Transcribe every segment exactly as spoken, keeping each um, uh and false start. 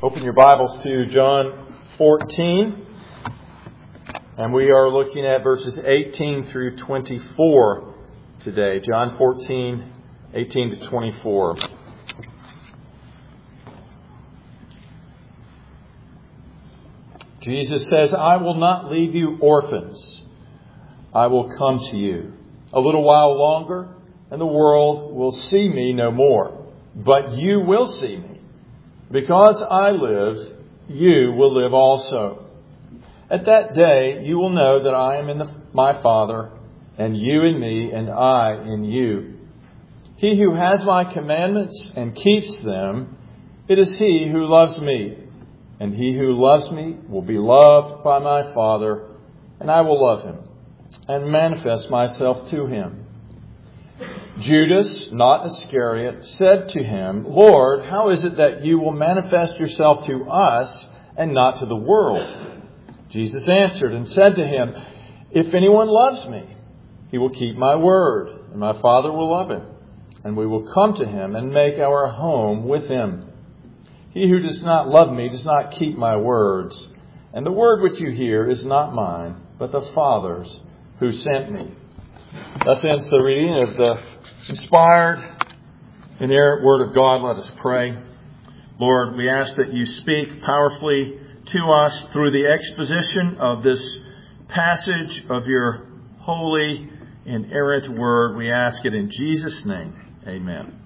Open your Bibles to John fourteen, and we are looking at verses eighteen through twenty-four today. John fourteen, eighteen to twenty-four. Jesus says, "I will not leave you orphans. I will come to you. A little while longer, and the world will see me no more. But you will see me. Because I live, you will live also. At that day, you will know that I am in the, my Father, and you in me, and I in you. He who has my commandments and keeps them, it is he who loves me. And he who loves me will be loved by my Father, and I will love him and manifest myself to him." Judas, not Iscariot, said to him, "Lord, how is it that you will manifest yourself to us and not to the world?" Jesus answered and said to him, "If anyone loves me, he will keep my word, and my Father will love him, and we will come to him and make our home with him. He who does not love me does not keep my words, and the word which you hear is not mine, but the Father's who sent me." Thus ends the reading of the inspired, inerrant Word of God. Let us pray. Lord, we ask that you speak powerfully to us through the exposition of this passage of your holy, inerrant Word. We ask it in Jesus' name. Amen.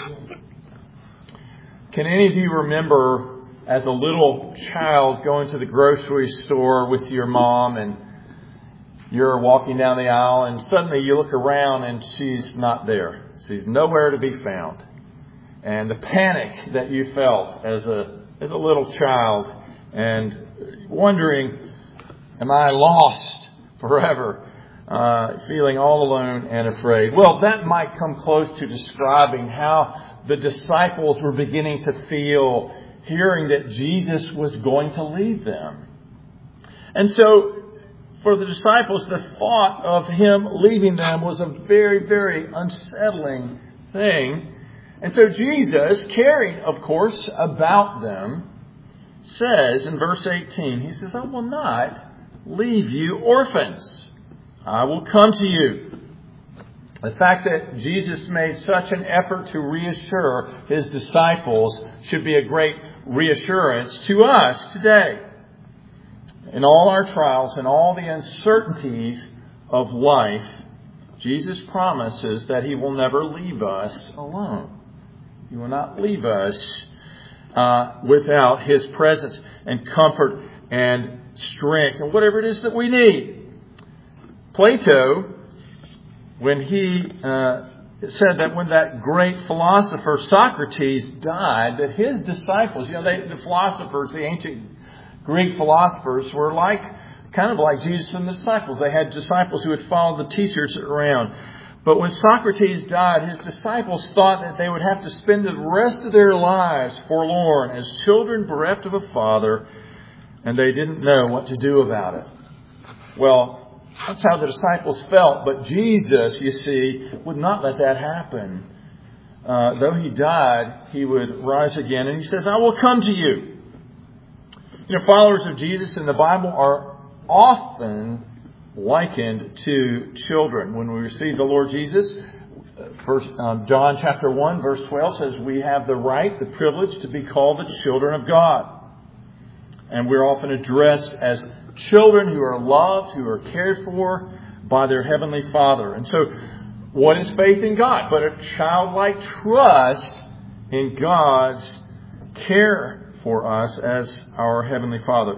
Can any of you remember as a little child going to the grocery store with your mom, and you're walking down the aisle and suddenly you look around and she's not there. She's nowhere to be found. And the panic that you felt as a as a little child, and wondering, am I lost forever? Uh, feeling all alone and afraid. Well, that might come close to describing how the disciples were beginning to feel, hearing that Jesus was going to leave them. And so, for the disciples, the thought of him leaving them was a very, very unsettling thing. And so Jesus, caring, of course, about them, says in verse eighteen, he says, "I will not leave you orphans. I will come to you." The fact that Jesus made such an effort to reassure his disciples should be a great reassurance to us today. In all our trials and all the uncertainties of life, Jesus promises that he will never leave us alone. He will not leave us uh, without his presence and comfort and strength and whatever it is that we need. Plato, when he uh, said that when that great philosopher Socrates died, that his disciples, you know, they, the philosophers, the ancient Greek philosophers were like, kind of like Jesus and the disciples. They had disciples who would follow the teachers around. But when Socrates died, his disciples thought that they would have to spend the rest of their lives forlorn as children bereft of a father, and they didn't know what to do about it. Well, that's how the disciples felt. But Jesus, you see, would not let that happen. Uh, though he died, he would rise again. And he says, "I will come to you." You know, followers of Jesus in the Bible are often likened to children. When we receive the Lord Jesus, first, um, John chapter one, verse twelve says, we have the right, the privilege to be called the children of God. And we're often addressed as children who are loved, who are cared for by their Heavenly Father. And so, what is faith in God? But a childlike trust in God's care for us as our Heavenly Father.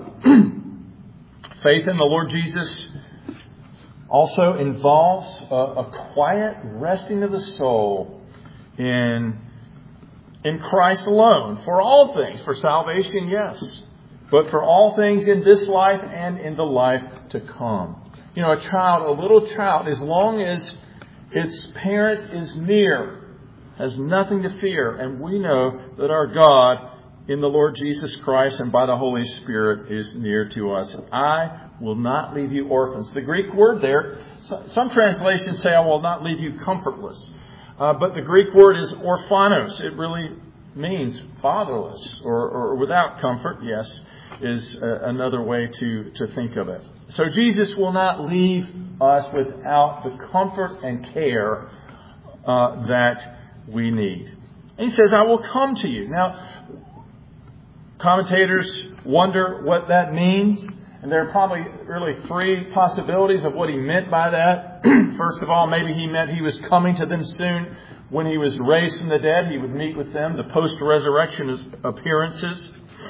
Faith in the Lord Jesus also involves a, a quiet resting of the soul in, in Christ alone. For all things, for salvation, yes. But for all things in this life and in the life to come. You know, a child, a little child, as long as its parent is near, has nothing to fear. And we know that our God, in the Lord Jesus Christ and by the Holy Spirit, is near to us. "I will not leave you orphans." The Greek word there, some translations say, "I will not leave you comfortless." Uh, but the Greek word is orphanos. It really means fatherless or, or without comfort, yes, is uh, another way to, to think of it. So Jesus will not leave us without the comfort and care uh, that we need. And he says, I will come to you. Now, commentators wonder what that means. And there are probably really three possibilities of what he meant by that. First of all, maybe he meant he was coming to them soon. When he was raised from the dead, he would meet with them, the post-resurrection appearances.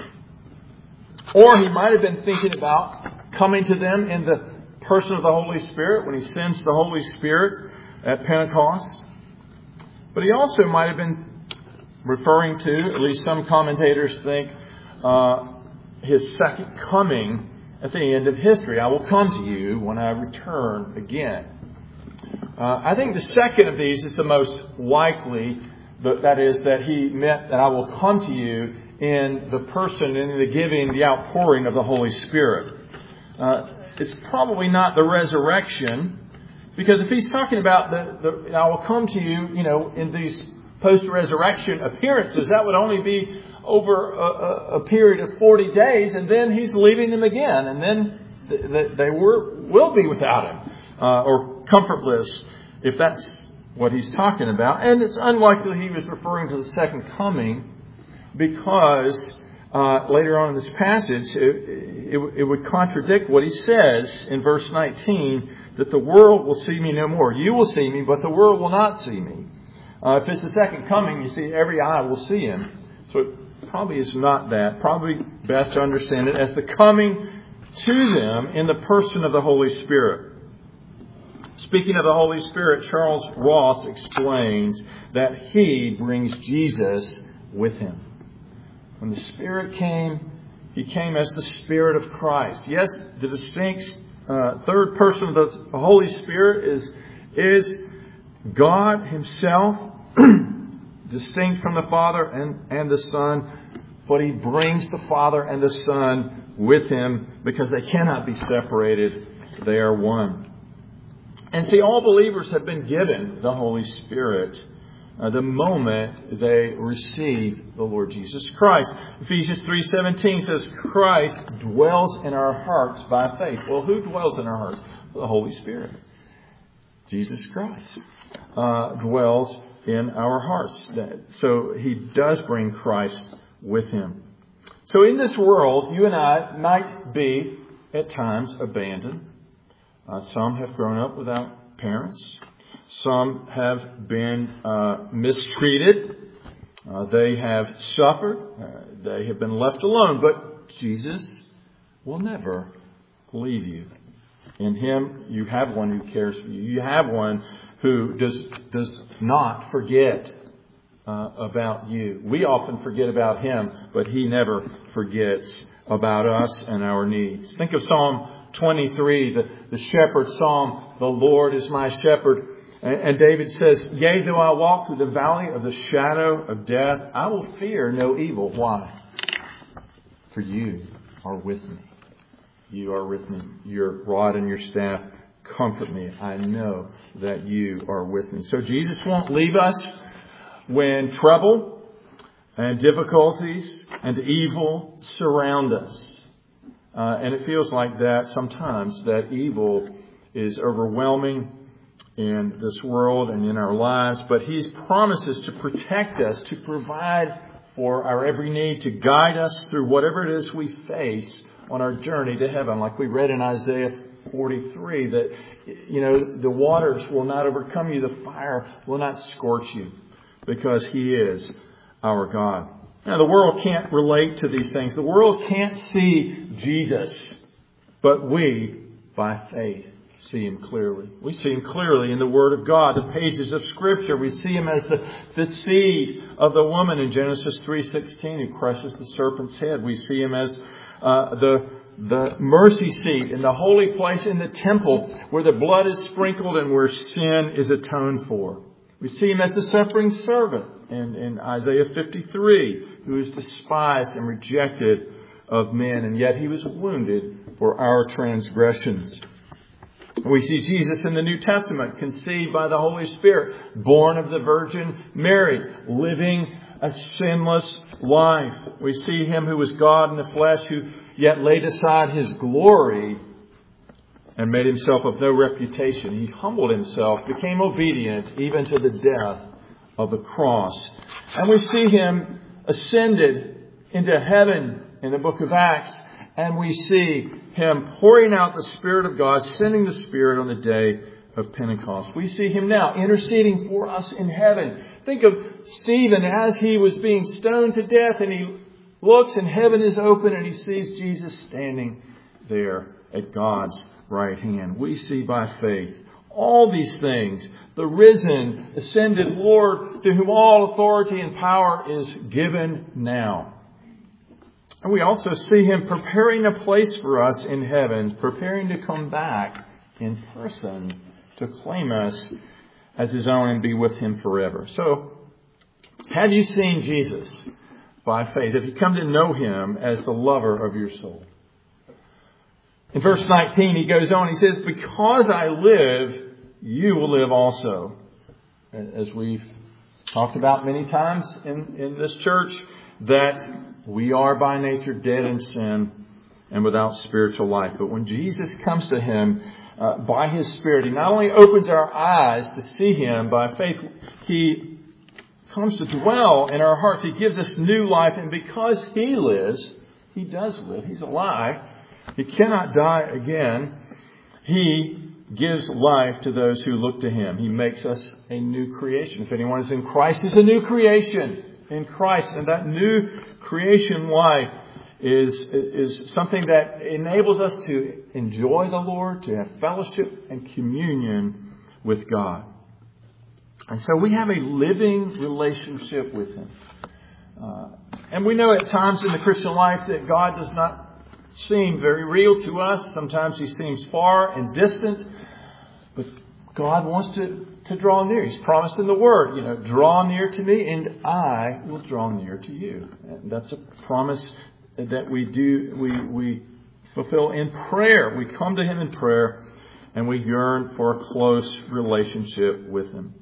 Or he might have been thinking about coming to them in the person of the Holy Spirit when he sends the Holy Spirit at Pentecost. But he also might have been referring to, at least some commentators think, uh, his second coming at the end of history. I will come to you when I return again. Uh, I think the second of these is the most likely, but that is that he meant that I will come to you in the person, in the giving, the outpouring of the Holy Spirit. Uh, it's probably not the resurrection, because if he's talking about the, the I will come to you, you know, in these post-resurrection appearances, that would only be over a, a period of forty days, and then he's leaving them again, and then th- they were will be without him uh, or comfortless, if that's what he's talking about. And it's unlikely he was referring to the second coming, because uh, later on in this passage it, it, it would contradict what he says in verse nineteen, that the world will see me no more. You will see me, but the world will not see me. Uh, if it's the second coming, you see, every eye will see him. So it probably is not that. Probably best to understand it as the coming to them in the person of the Holy Spirit. Speaking of the Holy Spirit, Charles Ross explains that he brings Jesus with him. When the Spirit came, he came as the Spirit of Christ. Yes, the distinct uh, third person of the Holy Spirit is, is God himself, distinct from the Father and, and the Son, but he brings the Father and the Son with him because they cannot be separated. They are one. And see, all believers have been given the Holy Spirit uh, the moment they receive the Lord Jesus Christ. Ephesians three seventeen says, Christ dwells in our hearts by faith. Well, who dwells in our hearts? The Holy Spirit. Jesus Christ uh, dwells in our hearts. So he does bring Christ with him. So in this world, you and I might be at times abandoned. Uh, some have grown up without parents. Some have been uh, mistreated. Uh, they have suffered. Uh, they have been left alone. But Jesus will never leave you. In him, you have one who cares for you. You have one who does does not forget uh, about you. We often forget about him, but he never forgets about us and our needs. Think of Psalm twenty-three, the, the shepherd psalm. The Lord is my shepherd. And, and David says, yea, though I walk through the valley of the shadow of death, I will fear no evil. Why? For you are with me. You are with me. Your rod and your staff comfort me. I know that you are with me. So Jesus won't leave us when trouble and difficulties and evil surround us. Uh, and it feels like that sometimes, that evil is overwhelming in this world and in our lives. But he promises to protect us, to provide for our every need, to guide us through whatever it is we face on our journey to heaven. Like we read in Isaiah forty-three, that, you know, the waters will not overcome you, the fire will not scorch you, because he is our God. Now, the world can't relate to these things. The world can't see Jesus, but we, by faith, see him clearly. We see him clearly in the Word of God, the pages of Scripture. We see him as the, the seed of the woman in Genesis three sixteen who crushes the serpent's head. We see him as uh, the the mercy seat in the holy place in the temple, where the blood is sprinkled and where sin is atoned for. We see him as the suffering servant in, in Isaiah fifty-three, who is despised and rejected of men, and yet he was wounded for our transgressions. We see Jesus in the New Testament, conceived by the Holy Spirit, born of the Virgin Mary, living a sinless life. We see Him who was God in the flesh, who yet laid aside His glory and made Himself of no reputation. He humbled Himself, became obedient even to the death of the cross. And we see Him ascended into heaven in the book of Acts. And we see Him pouring out the Spirit of God, sending the Spirit on the day of Pentecost. We see Him now interceding for us in heaven. Think of Stephen as he was being stoned to death, and he looks and heaven is open and he sees Jesus standing there at God's right hand. We see by faith all these things. The risen, ascended Lord, to whom all authority and power is given now. And we also see Him preparing a place for us in heaven, preparing to come back in person to claim us as His own and be with Him forever. So, have you seen Jesus by faith? Have you come to know Him as the lover of your soul? In verse nineteen, He goes on, He says, because I live, you will live also. As we've talked about many times in, in this church, that we are by nature dead in sin and without spiritual life. But when Jesus comes to Him uh, by His Spirit, He not only opens our eyes to see Him by faith, He comes to dwell in our hearts. He gives us new life. And because He lives, He does live. He's alive. He cannot die again. He gives life to those who look to Him. He makes us a new creation. If anyone is in Christ, He's a new creation in Christ. And that new creation life is, is something that enables us to enjoy the Lord, to have fellowship and communion with God. And so we have a living relationship with Him. Uh, and we know at times in the Christian life that God does not seem very real to us. Sometimes He seems far and distant. But God wants to, to draw near. He's promised in the Word, you know, draw near to me and I will draw near to you. And that's a promise that we do, we, we fulfill in prayer. We come to Him in prayer and we yearn for a close relationship with Him.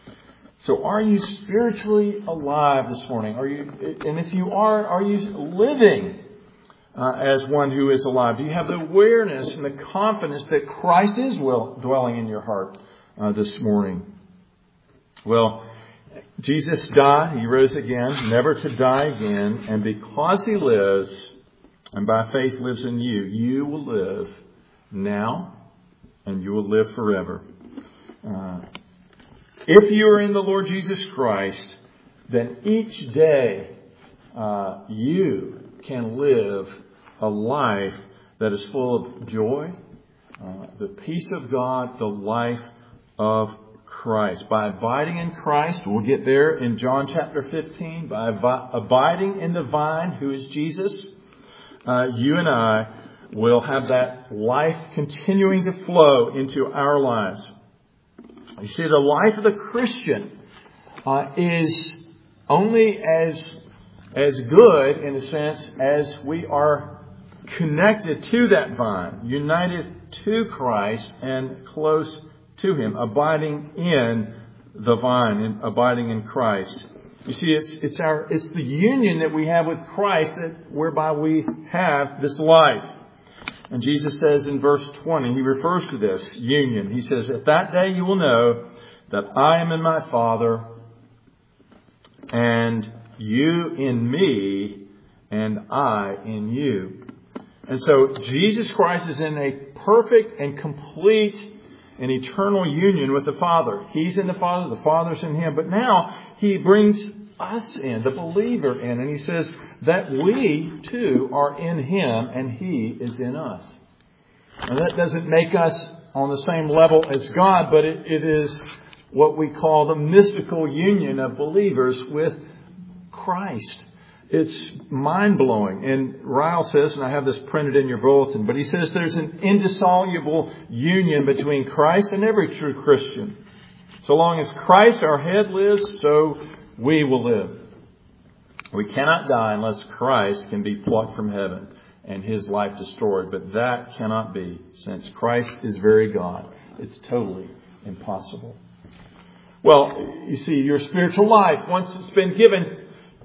So are you spiritually alive this morning? Are you, and if you are, are you living Uh, as one who is alive? Do you have the awareness and the confidence that Christ is well, dwelling in your heart uh, this morning? Well, Jesus died. He rose again, never to die again. And because He lives, and by faith lives in you, you will live now and you will live forever. Uh, if you are in the Lord Jesus Christ, then each day uh, you can live a life that is full of joy, uh, the peace of God, the life of Christ. By abiding in Christ, we'll get there in John chapter fifteen, by ab- abiding in the vine, who is Jesus, uh, you and I will have that life continuing to flow into our lives. You see, the life of the Christian uh, is only as as good, in a sense, as we are connected to that vine, united to Christ and close to Him, abiding in the vine and abiding in Christ. You see, it's it's our it's the union that we have with Christ that whereby we have this life. And Jesus says in verse twenty, He refers to this union. He says, "At that day you will know that I am in my Father, and you in me, and I in you." And so Jesus Christ is in a perfect and complete and eternal union with the Father. He's in the Father, the Father's in Him. But now He brings us in, the believer in, and He says that we too are in Him and He is in us. Now that doesn't make us on the same level as God, but it, it is what we call the mystical union of believers with Christ. It's mind-blowing. And Ryle says, and I have this printed in your bulletin, but he says there's an indissoluble union between Christ and every true Christian. So long as Christ, our head, lives, so we will live. We cannot die unless Christ can be plucked from heaven and His life destroyed. But that cannot be. Since Christ is very God, it's totally impossible. Well, you see, your spiritual life, once it's been given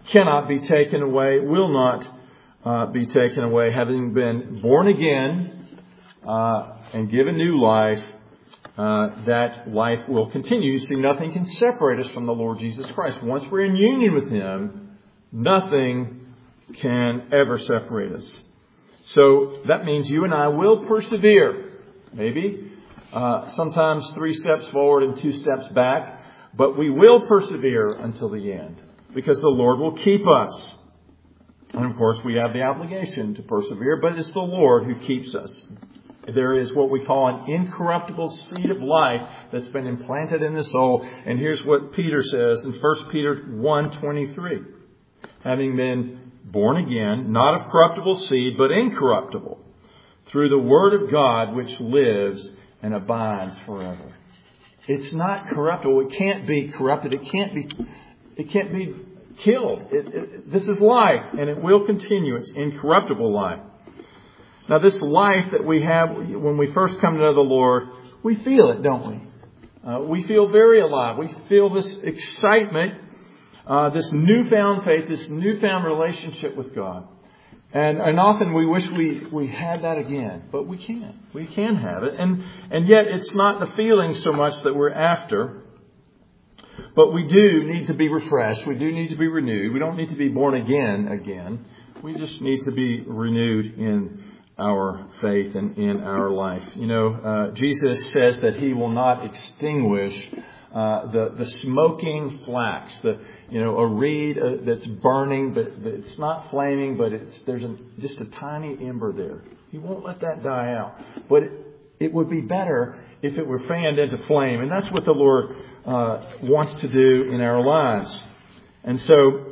cannot be taken away, will not uh, be taken away. Having been born again uh, and given new life, uh, that life will continue. You see, nothing can separate us from the Lord Jesus Christ. Once we're in union with Him, nothing can ever separate us. So that means you and I will persevere. Maybe uh, sometimes three steps forward and two steps back, but we will persevere until the end because the Lord will keep us. And of course, we have the obligation to persevere, but it's the Lord who keeps us. There is what we call an incorruptible seed of life that's been implanted in the soul. And here's what Peter says in First Peter one twenty-three. Having been born again, not of corruptible seed, but incorruptible, through the word of God which lives and abides forever. It's not corruptible. It can't be corrupted. It can't be, it can't be killed. It, it, this is life, and it will continue. It's incorruptible life. Now, this life that we have when we first come to know the Lord, we feel it, don't we? Uh, we feel very alive. We feel this excitement, uh, this newfound faith, this newfound relationship with God. And, and often we wish we, we had that again, but we can't. We can have it. And, and yet it's not the feeling so much that we're after. But we do need to be refreshed. We do need to be renewed. We don't need to be born again again. We just need to be renewed in our faith and in our life. You know, uh, Jesus says that He will not extinguish uh, the the smoking flax, the you know a reed uh, that's burning, but it's not flaming, but it's there's a, just a tiny ember there. He won't let that die out. But it, it would be better if it were fanned into flame, and that's what the Lord uh, wants to do in our lives. And so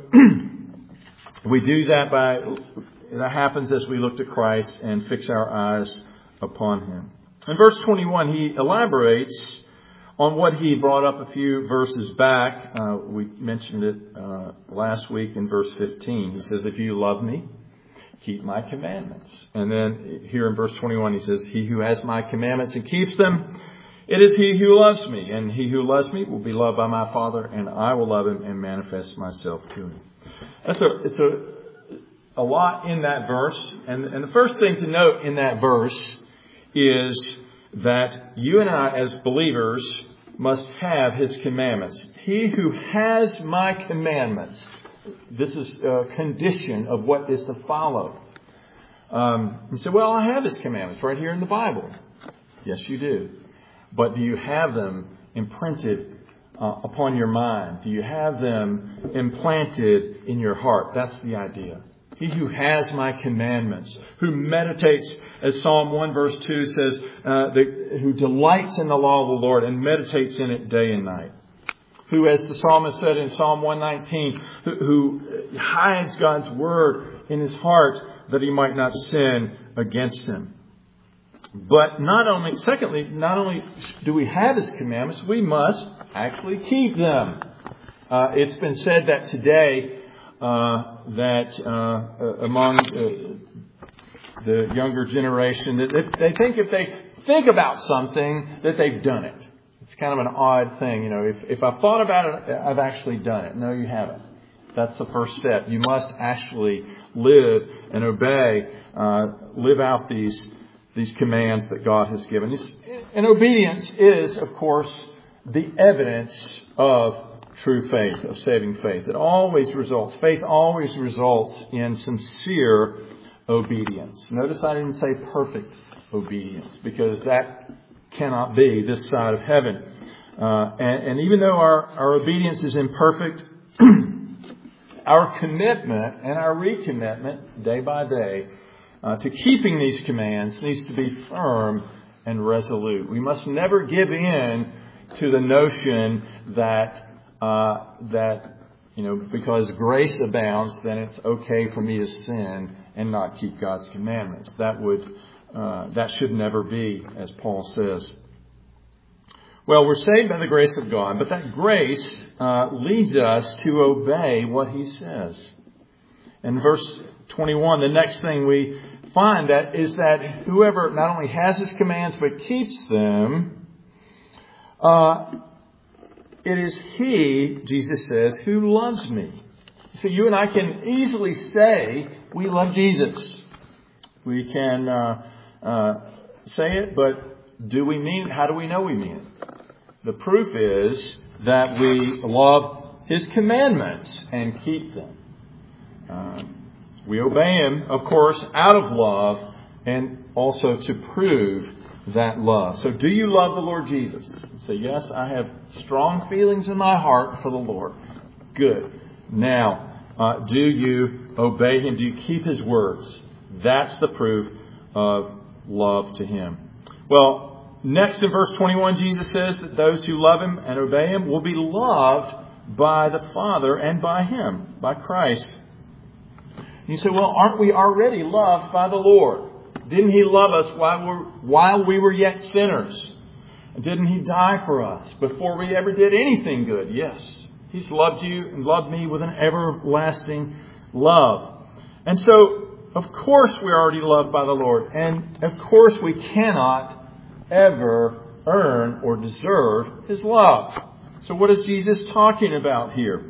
we do that by. That happens as we look to Christ and fix our eyes upon Him. In verse twenty-one, he elaborates on what he brought up a few verses back. Uh, we mentioned it uh, last week in verse fifteen. He says, if you love me, keep my commandments. And then here in verse twenty-one, he says, he who has my commandments and keeps them, it is he who loves me. And he who loves me will be loved by my Father, and I will love him and manifest myself to him. That's a, it's a, a lot in that verse. And, and the first thing to note in that verse is that you and I as believers must have His commandments. He who has my commandments. This is a condition of what is to follow. Um, you say, well, I have His commandments right here in the Bible. Yes, you do. But do you have them imprinted uh, upon your mind? Do you have them implanted in your heart? That's the idea. He who has my commandments, who meditates, as Psalm one verse two says, uh, the, who delights in the law of the Lord and meditates in it day and night. Who, as the psalmist said in Psalm one nineteen, who, who hides God's word in his heart that he might not sin against Him. But not only, secondly, not only do we have His commandments, we must actually keep them. Uh, it's been said that today, Uh, that uh, among uh, the younger generation, that if they think if they think about something, that they've done it. It's kind of an odd thing. You know, if, if I've thought about it, I've actually done it. No, you haven't. That's the first step. You must actually live and obey, uh, live out these, these commands that God has given. And obedience is, of course, the evidence of true faith, of saving faith. It always results, faith always results in sincere obedience. Notice I didn't say perfect obedience, because that cannot be this side of heaven. Uh, and, and even though our, our obedience is imperfect, our commitment and our recommitment day by day uh, to keeping these commands needs to be firm and resolute. We must never give in to the notion that Uh, that, you know, because grace abounds, then it's okay for me to sin and not keep God's commandments. That would, uh, that should never be, as Paul says. Well, we're saved by the grace of God, but that grace uh, leads us to obey what He says. In verse twenty-one, the next thing we find that is that whoever not only has His commands but keeps them, uh, it is He, Jesus says, who loves me. So you and I can easily say we love Jesus. We can uh, uh, say it, but do we mean it? How do we know we mean it? The proof is that we love His commandments and keep them. Uh, we obey Him, of course, out of love and also to prove that love. So do you love the Lord Jesus? Say, yes, I have strong feelings in my heart for the Lord. Good. Now, uh, do you obey Him? Do you keep His words? That's the proof of love to Him. Well, next in verse twenty-one, Jesus says that those who love Him and obey Him will be loved by the Father and by Him, by Christ. And you say, well, aren't we already loved by the Lord? Didn't He love us while we were, while we were yet sinners? Didn't He die for us before we ever did anything good? Yes. He's loved you and loved me with an everlasting love. And so, of course, we're already loved by the Lord. And, of course, we cannot ever earn or deserve His love. So what is Jesus talking about here?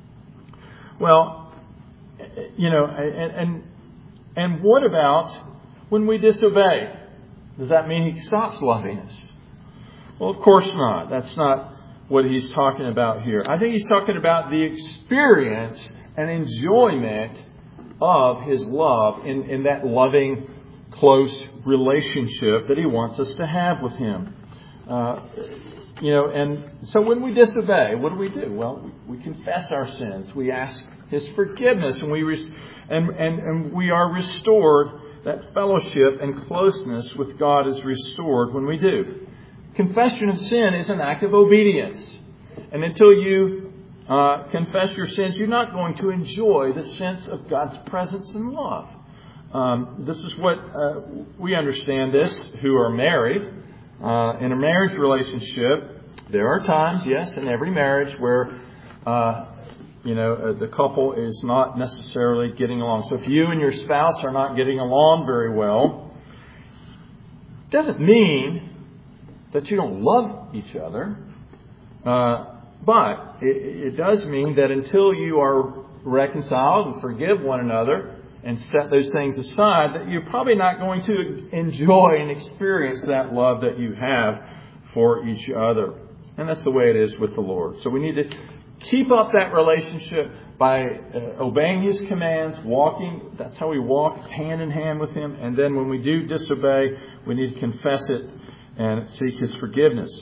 Well, you know, and and, and what about when we disobey? Does that mean He stops loving us? Well, of course not. That's not what He's talking about here. I think He's talking about the experience and enjoyment of His love in, in that loving, close relationship that He wants us to have with Him. Uh, you know, and so when we disobey, what do we do? Well, we, we confess our sins. We ask His forgiveness, and we res- and, and and we are restored. That fellowship and closeness with God is restored when we do. Confession of sin is an act of obedience. And until you uh, confess your sins, you're not going to enjoy the sense of God's presence and love. Um, this is what uh, we understand this who are married. Uh, in a marriage relationship, there are times, yes, in every marriage where uh, you know uh, the couple is not necessarily getting along. So if you and your spouse are not getting along very well, it doesn't mean that you don't love each other. Uh, but it, it does mean that until you are reconciled and forgive one another and set those things aside, that you're probably not going to enjoy and experience that love that you have for each other. And that's the way it is with the Lord. So we need to keep up that relationship by uh, obeying His commands, walking. That's how we walk hand in hand with Him. And then when we do disobey, we need to confess it and seek His forgiveness.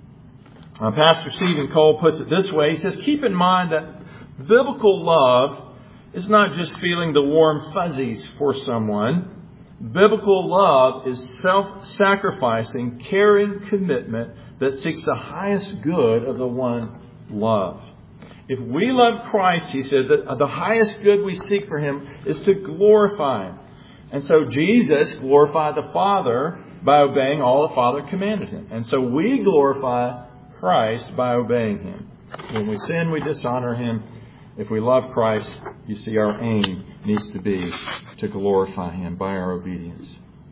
Uh, Pastor Stephen Cole puts it this way. He says, keep in mind that biblical love is not just feeling the warm fuzzies for someone. Biblical love is self-sacrificing, caring commitment that seeks the highest good of the one loved. If we love Christ, he said, that the highest good we seek for Him is to glorify Him. And so Jesus glorified the Father by obeying all the Father commanded Him. And so we glorify Christ by obeying Him. When we sin, we dishonor Him. If we love Christ, you see our aim needs to be to glorify Him by our obedience.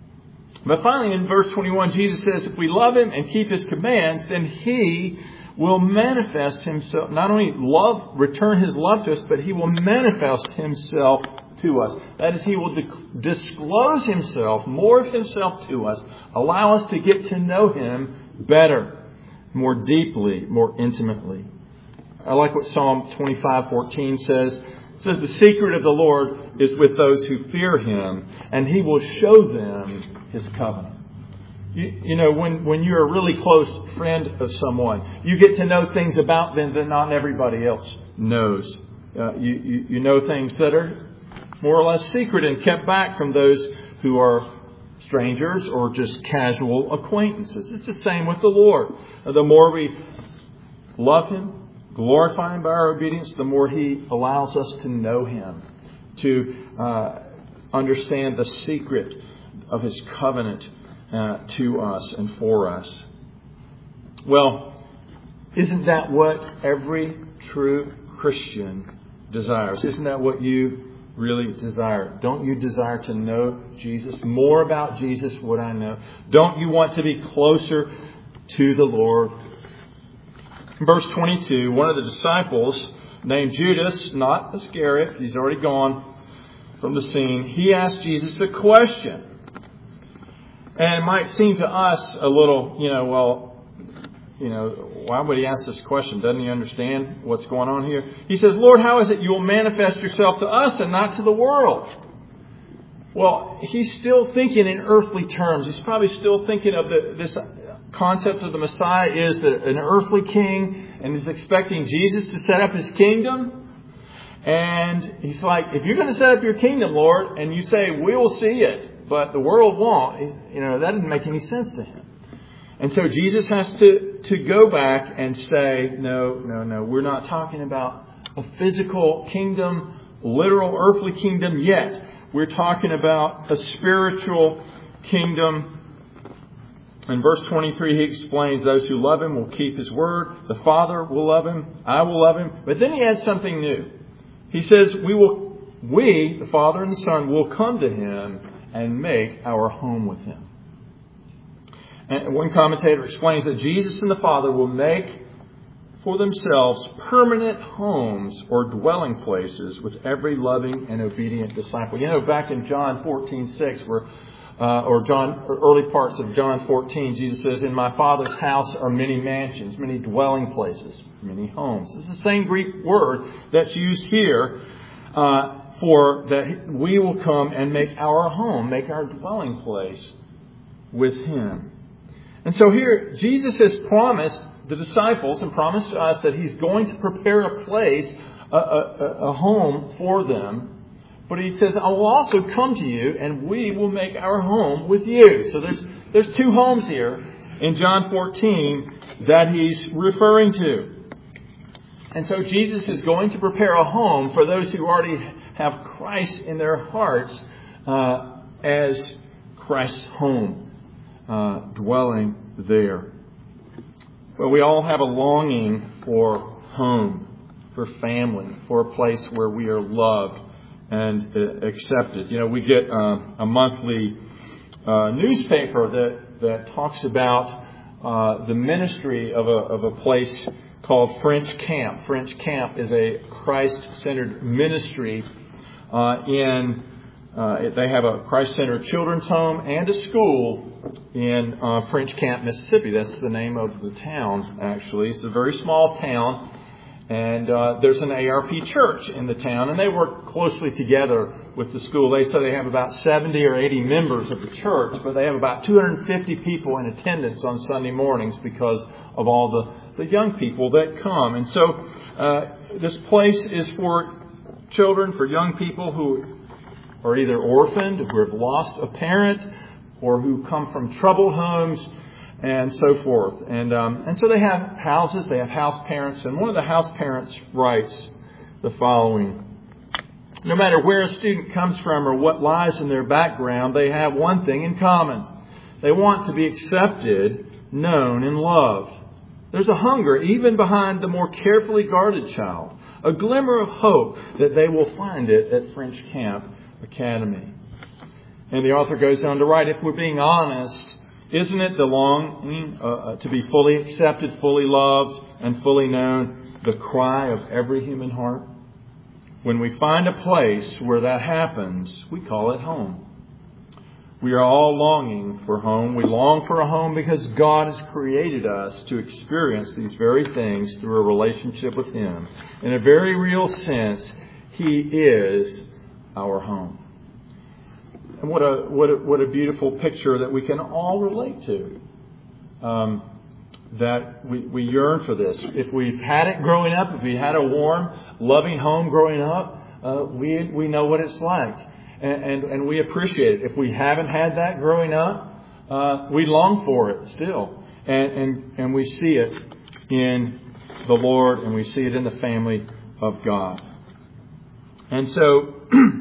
But finally, in verse twenty-one, Jesus says, if we love Him and keep His commands, then He will manifest Himself, not only love, return His love to us, but He will manifest Himself to us. That is, He will disclose Himself, more of Himself to us, allow us to get to know Him better, more deeply, more intimately. I like what Psalm twenty-five fourteen says. It says, the secret of the Lord is with those who fear Him, and He will show them His covenant. You, you know, when, when you're a really close friend of someone, you get to know things about them that not everybody else knows. Uh, you, you, you know things that are more or less secret and kept back from those who are strangers or just casual acquaintances. It's the same with the Lord. The more we love Him, glorify Him by our obedience, the more He allows us to know Him, to uh, understand the secret of His covenant uh, to us and for us. Well, isn't that what every true Christian desires? Isn't that what you really desire? Don't you desire to know Jesus? More about Jesus would I know. Don't you want to be closer to the Lord? In verse twenty-two, one of the disciples named Judas, not Iscariot, he's already gone from the scene, he asked Jesus a question. And it might seem to us a little, you know, well, you know, why would he ask this question? Doesn't he understand what's going on here? He says, Lord, how is it you will manifest yourself to us and not to the world? Well, he's still thinking in earthly terms. He's probably still thinking of the, this concept of the Messiah is that an earthly king, and he's expecting Jesus to set up his kingdom. And he's like, if you're going to set up your kingdom, Lord, and you say, we will see it, but the world won't, you know, that didn't make any sense to him. And so Jesus has to, to go back and say, no, no, no, we're not talking about a physical kingdom, literal earthly kingdom yet. We're talking about a spiritual kingdom. In verse twenty-three, he explains those who love him will keep his word. The Father will love him. I will love him. But then he adds something new. He says, we will, we, the Father and the Son, will come to him and make our home with him. And one commentator explains that Jesus and the Father will make for themselves permanent homes or dwelling places with every loving and obedient disciple. You know, back in John fourteen six, where uh, or John or early parts of John fourteen, Jesus says, "In my Father's house are many mansions, many dwelling places, many homes." This is the same Greek word that's used here uh, for that we will come and make our home, make our dwelling place with Him. And so here, Jesus has promised the disciples and promised to us that He's going to prepare a place, a, a, a home for them. But He says, I will also come to you and we will make our home with you. So there's there's two homes here in John fourteen that He's referring to. And so Jesus is going to prepare a home for those who already have Christ in their hearts uh, as Christ's home, uh, dwelling there. Well, we all have a longing for home, for family, for a place where we are loved and uh, accepted. You know, we get uh, a monthly uh, newspaper that, that talks about uh, the ministry of a, of a place called French Camp. French Camp is a Christ-centered ministry uh, in Uh, they have a Christ-centered children's home and a school in uh, French Camp, Mississippi. That's the name of the town, actually. It's a very small town. And uh, there's an A R P church in the town. And they work closely together with the school. They say they have about seventy or eighty members of the church. But they have about two hundred fifty people in attendance on Sunday mornings because of all the, the young people that come. And so uh, this place is for children, for young people who are either orphaned, who have lost a parent, or who come from troubled homes, and so forth. And um, and so they have houses, they have house parents, and one of the house parents writes the following. No matter where a student comes from or what lies in their background, they have one thing in common. They want to be accepted, known, and loved. There's a hunger even behind the more carefully guarded child, a glimmer of hope that they will find it at French Camp Academy. And the author goes on to write, if we're being honest, isn't it the longing uh, to be fully accepted, fully loved, and fully known, the cry of every human heart? When we find a place where that happens, we call it home. We are all longing for home. We long for a home because God has created us to experience these very things through a relationship with Him. In a very real sense, He is our home. And what a what a, what a beautiful picture that we can all relate to. Um, that we, we yearn for this. If we've had it growing up, if we had a warm, loving home growing up, uh, we we know what it's like, and, and and we appreciate it. If we haven't had that growing up, uh, we long for it still, and and and we see it in the Lord, and we see it in the family of God. And so,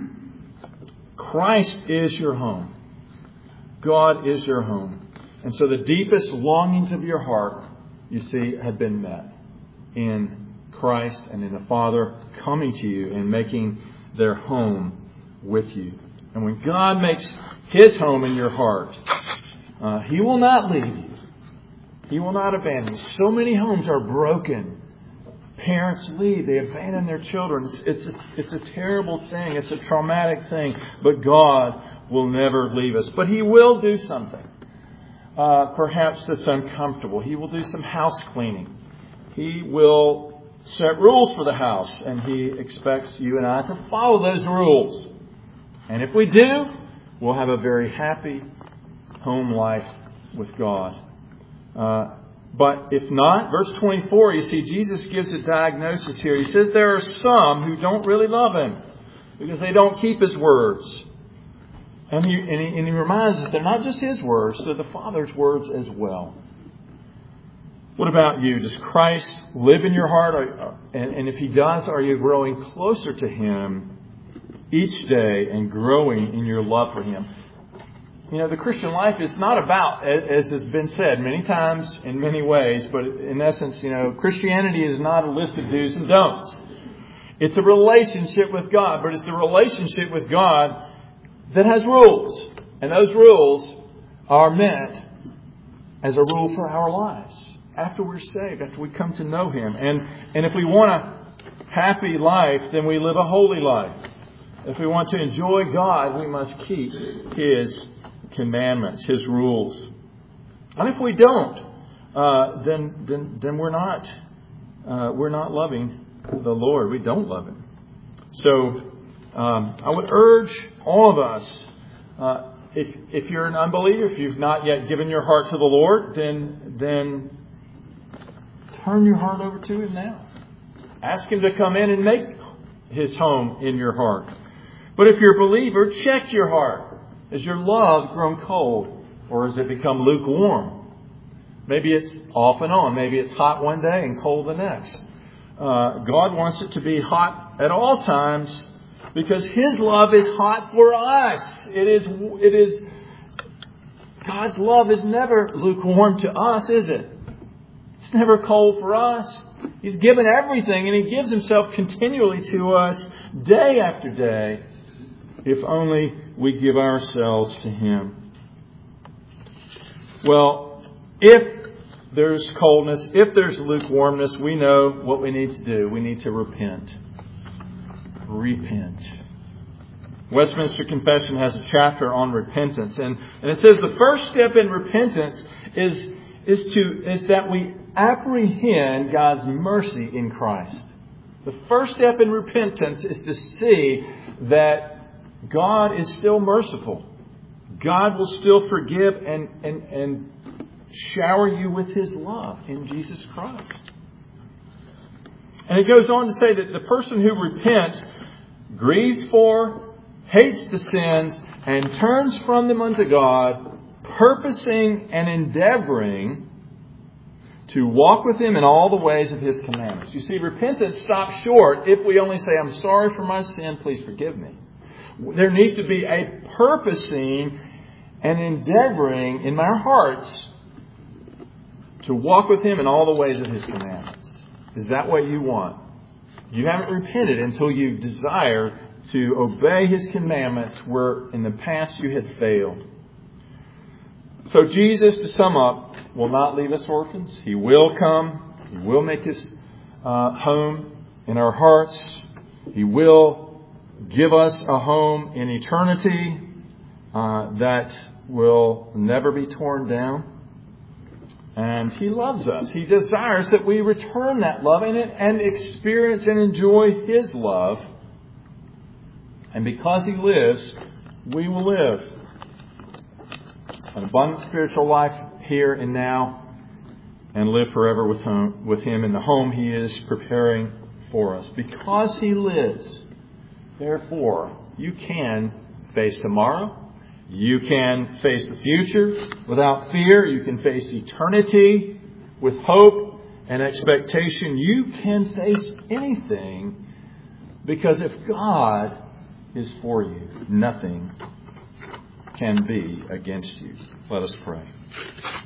Christ is your home. God is your home. And so the deepest longings of your heart, you see, have been met in Christ and in the Father coming to you and making their home with you. And when God makes His home in your heart, uh, He will not leave you. He will not abandon you. So many homes are broken Parents leave. They abandon their children. It's, it's, a, it's a terrible thing. It's a traumatic thing. But God will never leave us. But He will do something. Uh, perhaps that's uncomfortable. He will do some house cleaning. He will set rules for the house. And He expects you and I to follow those rules. And if we do, we'll have a very happy home life with God. Uh, But if not, verse twenty-four, you see, Jesus gives a diagnosis here. He says there are some who don't really love Him because they don't keep His words. And he, and he, and he reminds us they're not just His words, they're the Father's words as well. What about you? Does Christ live in your heart? And, and if He does, are you growing closer to Him each day and growing in your love for Him? You know, the Christian life is not about, as has been said many times in many ways, but in essence, you know, Christianity is not a list of do's and don'ts. It's a relationship with God, but it's a relationship with God that has rules. And those rules are meant as a rule for our lives. After we're saved, after we come to know Him. And, and if we want a happy life, then we live a holy life. If we want to enjoy God, we must keep His commandments, His rules. And if we don't, uh, then then then we're not uh, we're not loving the Lord. We don't love Him. So um, I would urge all of us, uh, if if you're an unbeliever, if you've not yet given your heart to the Lord, then then turn your heart over to Him now. Ask Him to come in and make His home in your heart. But if you're a believer, check your heart. Has your love grown cold, or has it become lukewarm? Maybe it's off and on. Maybe it's hot one day and cold the next. Uh, God wants it to be hot at all times because His love is hot for us. It is. It is. God's love is never lukewarm to us, is it? It's never cold for us. He's given everything, and He gives Himself continually to us day after day. If only we give ourselves to Him. Well, if there's coldness, if there's lukewarmness, we know what we need to do. We need to repent. Repent. Westminster Confession has a chapter on repentance. And, and it says the first step in repentance is, is, to, is that we apprehend God's mercy in Christ. The first step in repentance is to see that God is still merciful. God will still forgive and, and, and shower you with His love in Jesus Christ. And it goes on to say that the person who repents grieves for, hates the sins, and turns from them unto God, purposing and endeavoring to walk with Him in all the ways of His commandments. You see, repentance stops short if we only say, I'm sorry for my sin, please forgive me. There needs to be a purposing and endeavoring in our hearts to walk with Him in all the ways of His commandments. Is that what you want? You haven't repented until you desire to obey His commandments where in the past you had failed. So Jesus, to sum up, will not leave us orphans. He will come. He will make His uh, home in our hearts. He will give us a home in eternity uh, that will never be torn down. And He loves us. He desires that we return that love and, and experience and enjoy His love. And because He lives, we will live an abundant spiritual life here and now and live forever with him, with Him in the home He is preparing for us. Because He lives, therefore, you can face tomorrow. You can face the future without fear. You can face eternity with hope and expectation. You can face anything because if God is for you, nothing can be against you. Let us pray.